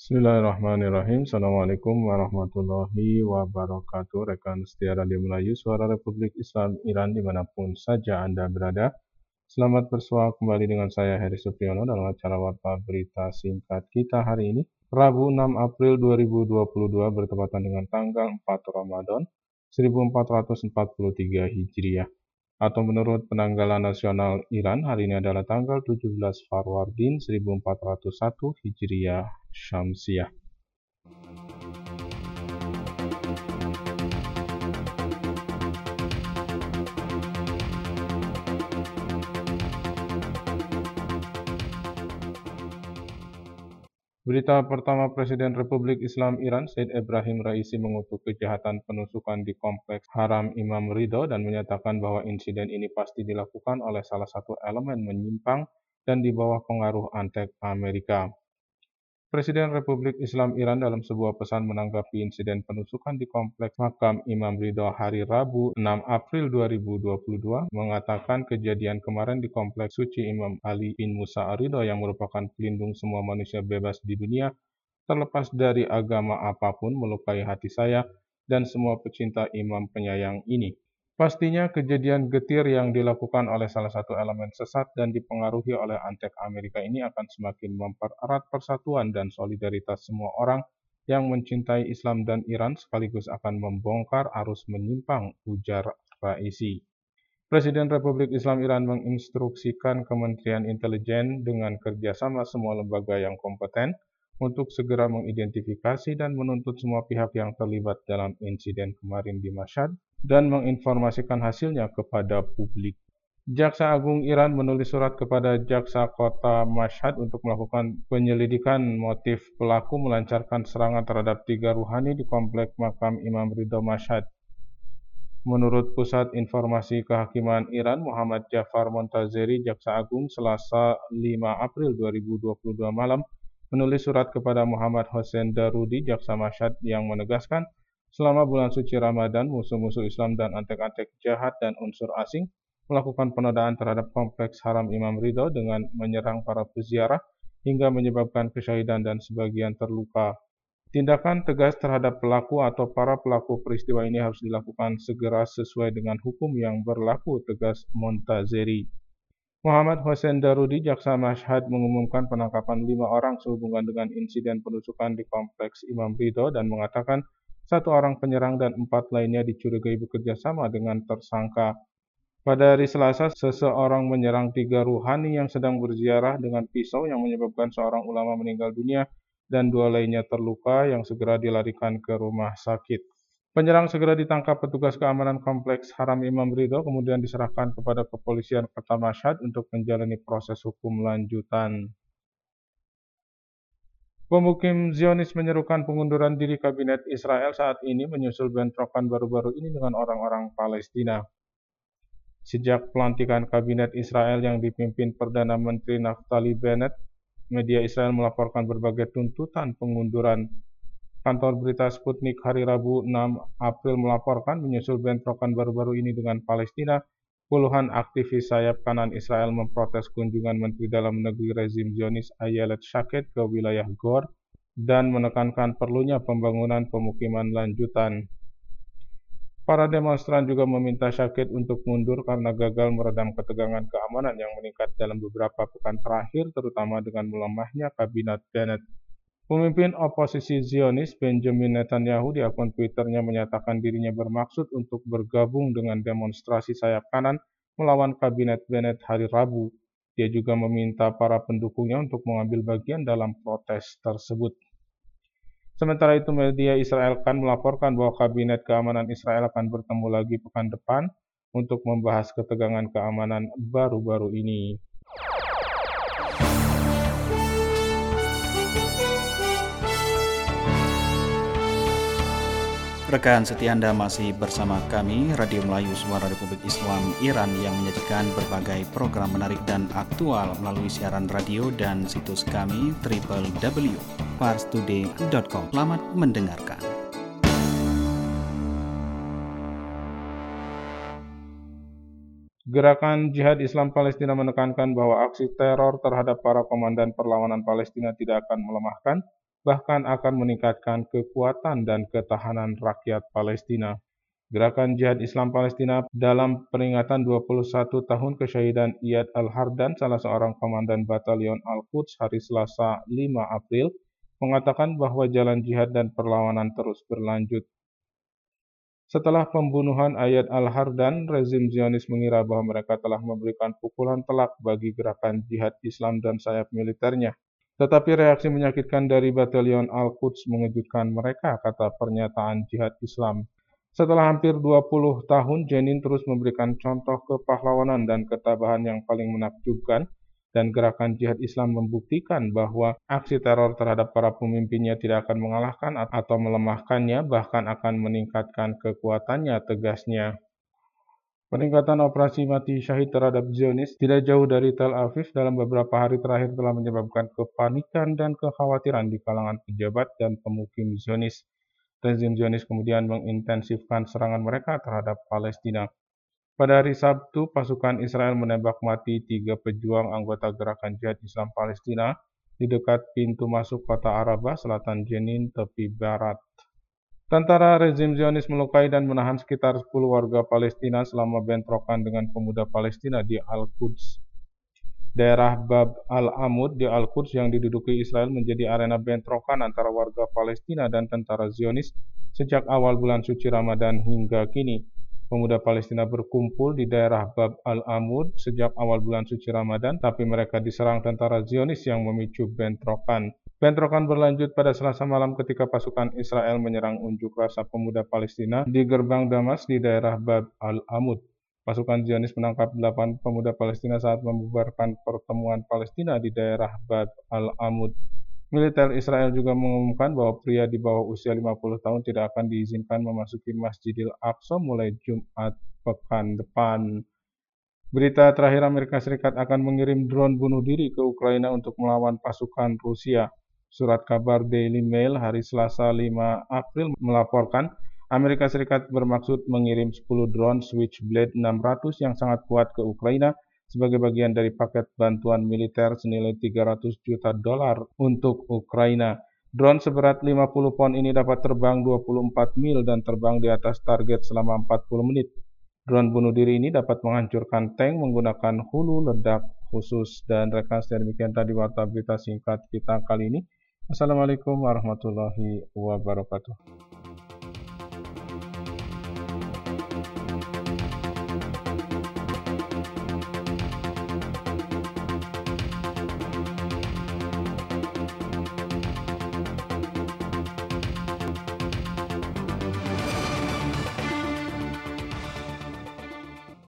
Bismillahirrahmanirrahim. Assalamualaikum warahmatullahi wabarakatuh. Rekan setia Radio Melayu, Suara Republik Islam Iran dimanapun saja Anda berada. Selamat bersua kembali dengan saya Heri Supriyono dalam acara Warta Berita Singkat kita hari ini. Rabu 6 April 2022 bertepatan dengan tanggal 4 Ramadan 1443 Hijriah. Atau menurut penanggalan nasional Iran, hari ini adalah tanggal 17 Farwardin 1401 Hijriah Syamsiah. Berita pertama, Presiden Republik Islam Iran Said Ebrahim Raisi mengutuk kejahatan penusukan di Kompleks Haram Imam Ridho dan menyatakan bahwa insiden ini pasti dilakukan oleh salah satu elemen menyimpang dan di bawah pengaruh antek Amerika. Presiden Republik Islam Iran dalam sebuah pesan menanggapi insiden penusukan di Kompleks Makam Imam Ridho hari Rabu 6 April 2022 mengatakan kejadian kemarin di Kompleks Suci Imam Ali bin Musa Ridho yang merupakan pelindung semua manusia bebas di dunia terlepas dari agama apapun melukai hati saya dan semua pecinta imam penyayang ini. Pastinya kejadian getir yang dilakukan oleh salah satu elemen sesat dan dipengaruhi oleh antek Amerika ini akan semakin mempererat persatuan dan solidaritas semua orang yang mencintai Islam dan Iran sekaligus akan membongkar arus menyimpang, ujar Raisi. Presiden Republik Islam Iran menginstruksikan Kementerian Intelijen dengan kerjasama semua lembaga yang kompeten untuk segera mengidentifikasi dan menuntut semua pihak yang terlibat dalam insiden kemarin di Mashhad dan menginformasikan hasilnya kepada publik. Jaksa Agung Iran menulis surat kepada Jaksa Kota Mashhad untuk melakukan penyelidikan motif pelaku melancarkan serangan terhadap 3 ruhani di Komplek Makam Imam Ridho Mashhad. Menurut Pusat Informasi Kehakiman Iran, Muhammad Jafar Montazeri, Jaksa Agung, Selasa 5 April 2022 malam, menulis surat kepada Muhammad Hossein Darudi, Jaksa Mashhad, yang menegaskan selama bulan suci Ramadan, musuh-musuh Islam dan antek-antek jahat dan unsur asing melakukan penodaan terhadap Kompleks Haram Imam Ridho dengan menyerang para peziarah hingga menyebabkan kesyahidan dan sebagian terluka. Tindakan tegas terhadap pelaku atau para pelaku peristiwa ini harus dilakukan segera sesuai dengan hukum yang berlaku, tegas Montazeri. Muhammad Hossein Darudi, Jaksa Mashhad, mengumumkan penangkapan 5 orang sehubungan dengan insiden penusukan di Kompleks Imam Ridho dan mengatakan 1 orang penyerang dan 4 lainnya dicurigai bekerja sama dengan tersangka. Pada hari Selasa, seseorang menyerang 3 ruhani yang sedang berziarah dengan pisau yang menyebabkan seorang ulama meninggal dunia dan 2 lainnya terluka yang segera dilarikan ke rumah sakit. Penyerang segera ditangkap petugas keamanan Kompleks Haram Imam Ridho, kemudian diserahkan kepada kepolisian Kota Mashhad untuk menjalani proses hukum lanjutan. Pemukim Zionis menyerukan pengunduran diri kabinet Israel saat ini menyusul bentrokan baru-baru ini dengan orang-orang Palestina. Sejak pelantikan kabinet Israel yang dipimpin Perdana Menteri Naftali Bennett, media Israel melaporkan berbagai tuntutan pengunduran. Kantor berita Sputnik hari Rabu 6 April melaporkan menyusul bentrokan baru-baru ini dengan Palestina, puluhan aktivis sayap kanan Israel memprotes kunjungan Menteri Dalam Negeri rezim Zionis Ayelet Shaked ke wilayah Gor dan menekankan perlunya pembangunan pemukiman lanjutan. Para demonstran juga meminta Shaked untuk mundur karena gagal meredam ketegangan keamanan yang meningkat dalam beberapa pekan terakhir, terutama dengan melemahnya kabinet Bennett. Pemimpin oposisi Zionis Benjamin Netanyahu di akun Twitternya menyatakan dirinya bermaksud untuk bergabung dengan demonstrasi sayap kanan melawan kabinet Bennett hari Rabu. Dia juga meminta para pendukungnya untuk mengambil bagian dalam protes tersebut. Sementara itu, media Israel kan melaporkan bahwa kabinet keamanan Israel akan bertemu lagi pekan depan untuk membahas ketegangan keamanan baru-baru ini. Rekan setia Anda masih bersama kami, Radio Melayu Suara Republik Islam Iran yang menyajikan berbagai program menarik dan aktual melalui siaran radio dan situs kami www.parstoday.com. Selamat mendengarkan. Gerakan Jihad Islam Palestina menekankan bahwa aksi teror terhadap para komandan perlawanan Palestina tidak akan melemahkan bahkan akan meningkatkan kekuatan dan ketahanan rakyat Palestina. Gerakan Jihad Islam Palestina dalam peringatan 21 tahun kesyahidan Iyad Al-Hardan, salah seorang komandan Batalion Al-Quds hari Selasa 5 April, mengatakan bahwa jalan jihad dan perlawanan terus berlanjut. Setelah pembunuhan Iyad Al-Hardan, rezim Zionis mengira bahwa mereka telah memberikan pukulan telak bagi gerakan Jihad Islam dan sayap militernya. Tetapi reaksi menyakitkan dari Batalion Al-Quds mengejutkan mereka, kata pernyataan Jihad Islam. Setelah hampir 20 tahun, Jenin terus memberikan contoh kepahlawanan dan ketabahan yang paling menakjubkan, dan gerakan Jihad Islam membuktikan bahwa aksi teror terhadap para pemimpinnya tidak akan mengalahkan atau melemahkannya, bahkan akan meningkatkan kekuatannya, tegasnya. Peningkatan operasi mati syahid terhadap Zionis tidak jauh dari Tel Aviv dalam beberapa hari terakhir telah menyebabkan kepanikan dan kekhawatiran di kalangan pejabat dan pemukim Zionis. Rezim Zionis kemudian mengintensifkan serangan mereka terhadap Palestina. Pada hari Sabtu, pasukan Israel menembak mati 3 pejuang anggota gerakan Jihad Islam Palestina di dekat pintu masuk kota Arabah, selatan Jenin, tepi barat. Tentara rezim Zionis melukai dan menahan sekitar 10 warga Palestina selama bentrokan dengan pemuda Palestina di Al-Quds. Daerah Bab al-Amud di Al-Quds yang diduduki Israel menjadi arena bentrokan antara warga Palestina dan tentara Zionis sejak awal bulan suci Ramadan hingga kini. Pemuda Palestina berkumpul di daerah Bab al-Amud sejak awal bulan suci Ramadan, tapi mereka diserang tentara Zionis yang memicu bentrokan. Bentrokan berlanjut pada Selasa malam ketika pasukan Israel menyerang unjuk rasa pemuda Palestina di gerbang Damas di daerah Bab al-Amud. Pasukan Zionis menangkap 8 pemuda Palestina saat membubarkan pertemuan Palestina di daerah Bab al-Amud. Militer Israel juga mengumumkan bahwa pria di bawah usia 50 tahun tidak akan diizinkan memasuki Masjidil Aqsa mulai Jumat pekan depan. Berita terakhir, Amerika Serikat akan mengirim drone bunuh diri ke Ukraina untuk melawan pasukan Rusia. Surat kabar Daily Mail hari Selasa 5 April melaporkan Amerika Serikat bermaksud mengirim 10 drone Switchblade 600 yang sangat kuat ke Ukraina sebagai bagian dari paket bantuan militer senilai $300 juta untuk Ukraina. Drone seberat 50 pon ini dapat terbang 24 mil dan terbang di atas target selama 40 menit. Drone bunuh diri ini dapat menghancurkan tank menggunakan hulu ledak khusus. Dan rekan, demikian tadi warta berita singkat kita kali ini. Assalamualaikum warahmatullahi wabarakatuh.